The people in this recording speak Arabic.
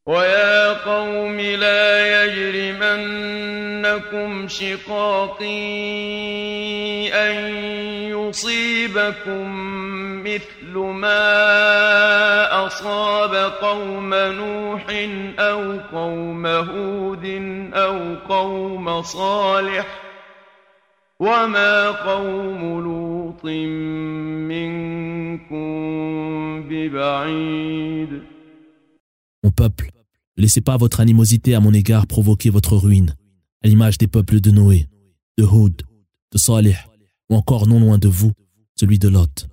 ويا قوم لا يجرمنكم شقاقي أن يصيبكم مثل ما أصاب قوم نوح أو قوم هود أو قوم صالح وما قوم لوط منكم ببعيد. Mon peuple, ne laissez pas votre animosité à mon égard provoquer votre ruine, à l'image des peuples de Noé, de Houd, de Salih, ou encore non loin de vous, celui de Lot.